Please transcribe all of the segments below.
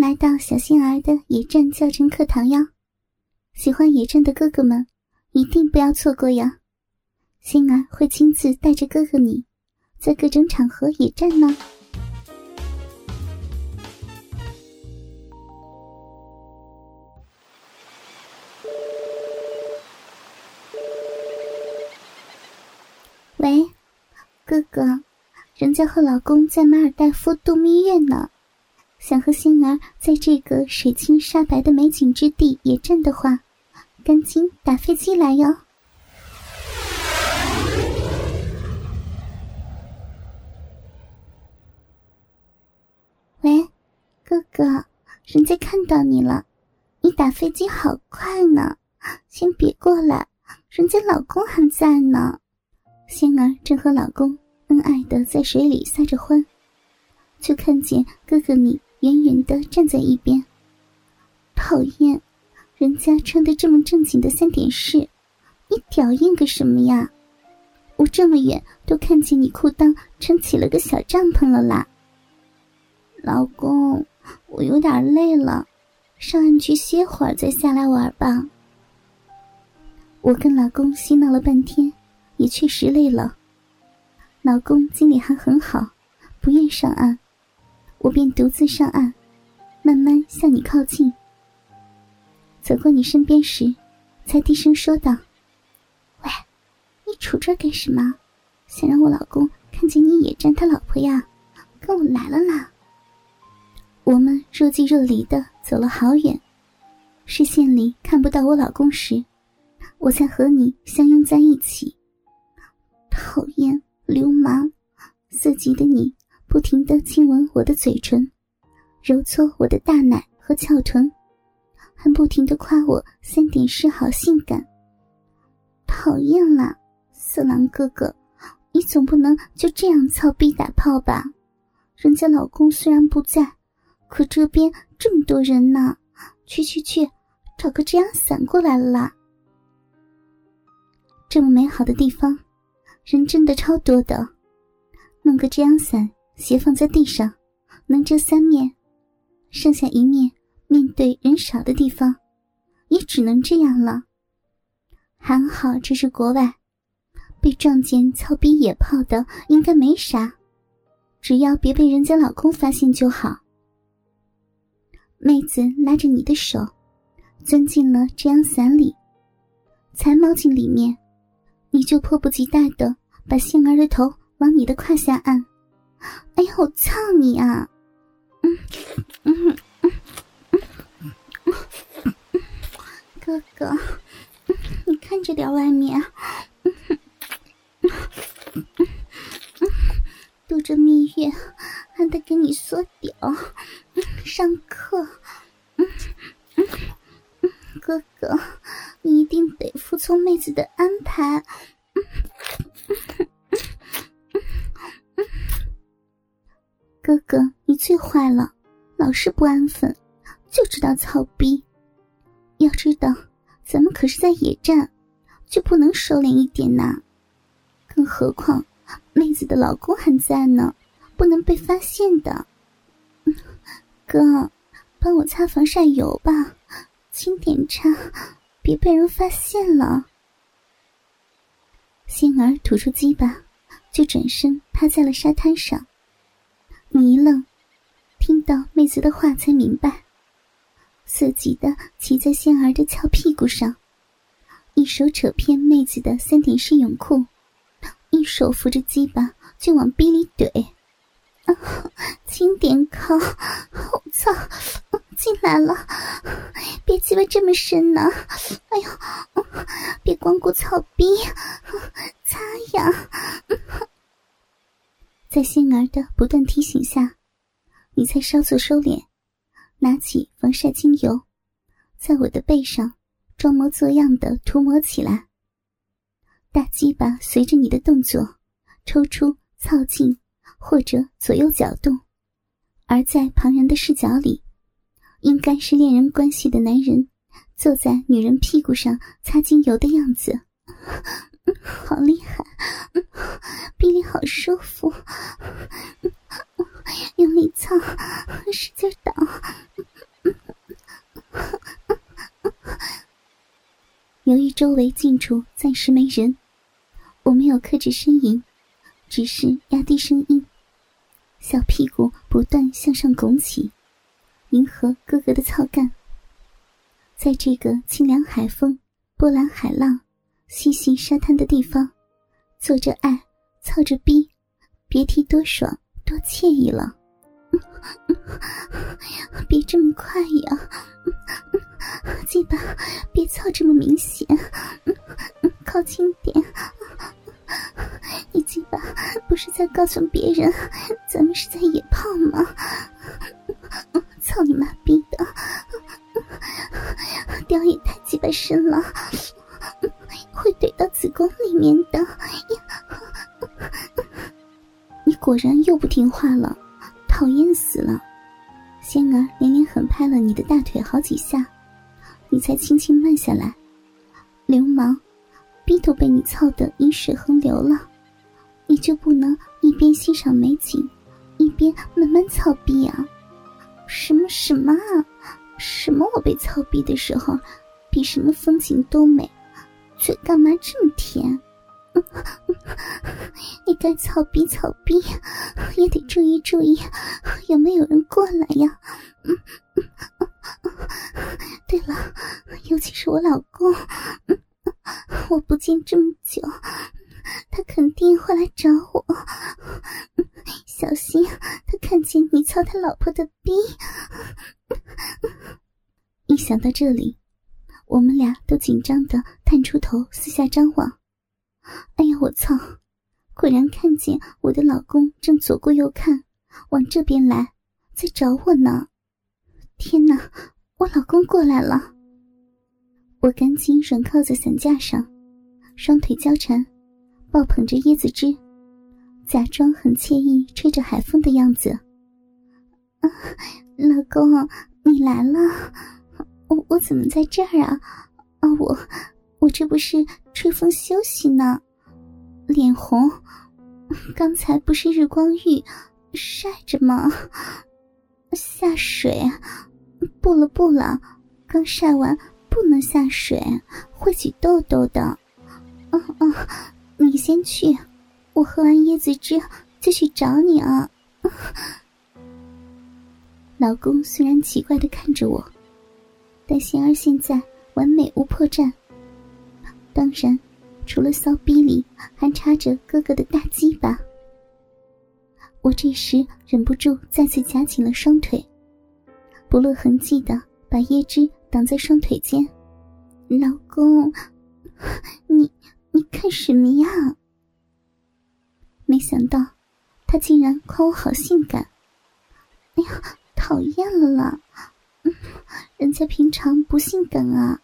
来到小仙儿的野战教程课堂哟，喜欢野战的哥哥们一定不要错过呀！仙儿会亲自带着哥哥你在各种场合野战呢。喂，哥哥，人家和老公在马尔代夫度蜜月呢，想和仙儿在这个水清沙白的美景之地野战的话，赶紧打飞机来哟。喂，哥哥，人家看到你了，你打飞机好快呢，先别过来，人家老公还在呢。仙儿正和老公恩爱地在水里撒着欢，就看见哥哥你远远地站在一边。讨厌，人家穿得这么正经的3点式，你屌硬个什么呀？我这么远都看见你裤裆撑起了个小帐篷了啦。老公，我有点累了，上岸去歇会儿再下来玩吧。我跟老公嬉闹了半天，也确实累了。老公精力还很好，不愿上岸，我便独自上岸，慢慢向你靠近。走过你身边时，才低声说道：喂，你杵这干什么？想让我老公看见你野战他老婆呀？跟我来了啦。我们若即若离地走了好远，视线里看不到我老公时，我才和你相拥在一起。讨厌，流氓，色急的你不停地亲吻我的嘴唇，揉搓我的大奶和翘臀，还不停地夸我3点式好性感。讨厌啦，色狼哥哥，你总不能就这样操逼打炮吧？人家老公虽然不在，可这边这么多人呢，去，找个遮阳伞过来了啦。这么美好的地方，人真的超多的，弄个遮阳伞斜放在地上，能遮3面，剩下一面面对人少的地方，也只能这样了。还好这是国外，被撞见操逼野炮的应该没啥，只要别被人家老公发现就好。妹子拉着你的手钻进了遮阳伞里，才猫进里面，你就迫不及待地把仙儿的头往你的胯下按。哎呀，我操你啊！哥哥，你看着点外面，度着蜜月还得给你缩屌，上课。哥哥，你一定得服从妹子的安排。哥哥，你最坏了，老是不安分，就知道操逼。要知道，咱们可是在野战，就不能收敛一点呐。更何况，妹子的老公还在呢，不能被发现的。哥，帮我擦防晒油吧，轻点擦，别被人发现了。仙儿吐出鸡巴，就转身趴在了沙滩上。你一愣，听到妹子的话才明白，色急地骑在仙儿的翘屁股上，一手扯偏妹子的3点式泳裤，一手扶着鸡巴就往逼里怼。轻点靠，我操，进来了，别鸡巴这么深呢，哎呦，别光顾操逼，擦呀。在仙儿的不断提醒下，你才稍作收敛，拿起防晒精油，在我的背上装模作样地涂抹起来。大鸡巴随着你的动作抽出操进或者左右搅动，而在旁人的视角里，应该是恋人关系的男人坐在女人屁股上擦精油的样子。好厉害，逼里好舒服，用力操，使劲倒， 由于周围近处暂时没人，我没有克制呻吟，只是压低声音，小屁股不断向上拱起，迎合哥哥的操干。在这个清凉海风、波澜海浪、细细沙滩的地方，做着爱，操着逼，别提多爽多惬意了。别这么快呀，鸡巴别操这么明显，靠近点。你鸡巴不是在告诉别人咱们是在野炮吗？操你妈逼的，屌也太鸡巴深了，会怼到子宫里面的。你果然又不听话了，讨厌死了。仙儿连连狠拍了你的大腿好几下，你才轻轻慢下来。流氓，逼都被你操得饮水横流了，你就不能一边欣赏美景一边慢慢操逼啊？什么啊？什么我被操逼的时候比什么风景都美，嘴干嘛这么甜？你该操逼也得注意有没有人过来呀。对了，尤其是我老公，我不见这么久，他肯定会来找我，小心他看见你操他老婆的逼。一想到这里，我们俩都紧张地探出头四下张望。哎呀我操，果然看见我的老公正左顾右看，往这边来，在找我呢。天哪，我老公过来了。我赶紧软靠在伞架上，双腿交缠，抱捧着椰子汁，假装很惬意吹着海风的样子。老公，你来了。我怎么在这儿啊？我这不是吹风休息呢，脸红，刚才不是日光浴晒着吗？下水？不了，刚晒完不能下水，会起痘痘的。你先去，我喝完椰子汁就去找你啊。老公虽然奇怪地看着我，但仙儿现在完美无破绽，当然除了骚逼里还插着哥哥的大鸡巴。我这时忍不住再次夹紧了双腿，不露痕迹地把椰汁挡在双腿间。老公，你看什么呀？没想到他竟然夸我好性感。哎呀，讨厌了啦，人家平常不性感啊，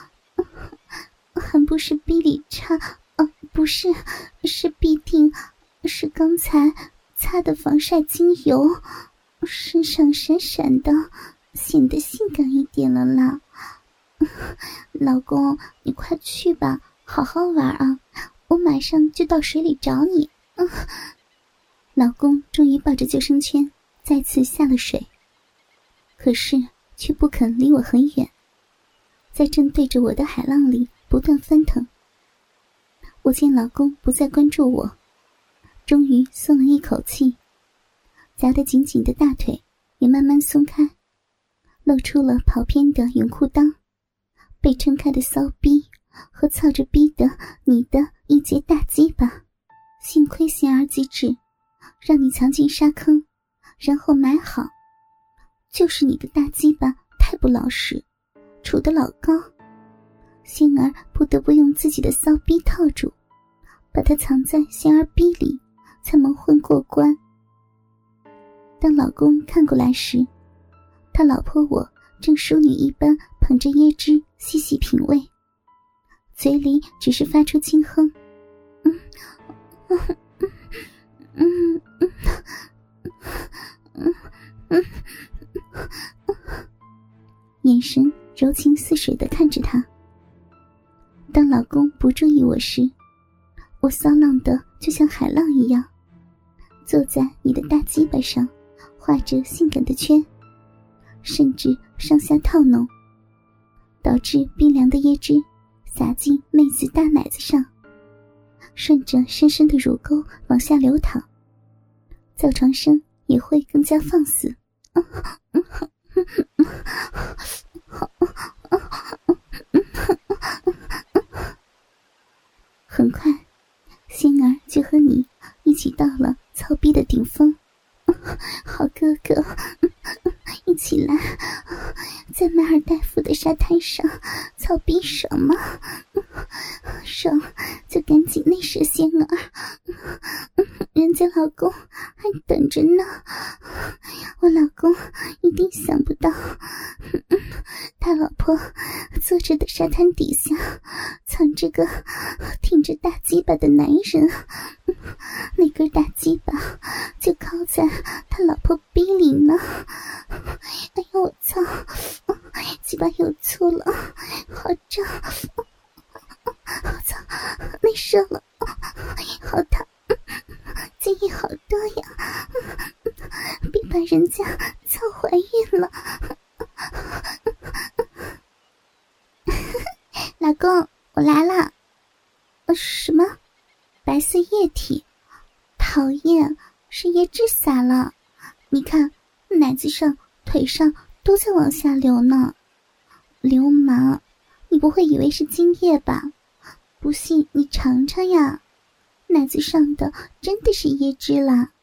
还不是逼里插，不是，是必定是刚才擦的防晒精油，身上闪闪的，显得性感一点了啦。老公，你快去吧，好好玩啊，我马上就到水里找你。老公终于抱着救生圈再次下了水，可是却不肯离我很远，在正对着我的海浪里不断翻腾。我见老公不再关注我，终于松了一口气，夹得紧紧的大腿也慢慢松开，露出了跑偏的泳裤裆，被撑开的骚逼和操着逼的你的一截大鸡巴。幸亏仙儿机智，让你藏进沙坑，然后埋好。就是你的大鸡巴太不老实，杵得老高，仙儿不得不用自己的骚逼套住，把它藏在仙儿逼里，才蒙混过关。当老公看过来时，他老婆我正淑女一般捧着椰汁细细品味，嘴里只是发出轻哼，眼神柔情似水地看着他。当老公不注意我时，我骚浪的就像海浪一样，坐在你的大鸡巴上，画着性感的圈，甚至上下套弄，导致冰凉的椰汁洒进妹子大奶子上，顺着深深的乳沟往下流淌，叫床声也会更加放肆。很快，仙儿就和你一起到了操逼的顶峰。好哥哥，一起来，在马尔代夫的沙滩上操逼爽吗？爽就赶紧内射仙儿，人家老公还等着呢。我老公一定想不到，他老婆坐着的沙滩底下藏着个挺着大鸡巴的男人，那根大鸡巴就靠在他老婆逼里呢。哎呦我操，鸡巴又粗了，好胀，我操，内射了，好烫，精液好多呀，别把人家操怀孕了。老公，我来了。什么？白色液体？讨厌，是椰汁洒了。你看，奶子上、腿上都在往下流呢。流氓，你不会以为是精液吧？不信你尝尝呀，奶子上的真的是椰汁啦。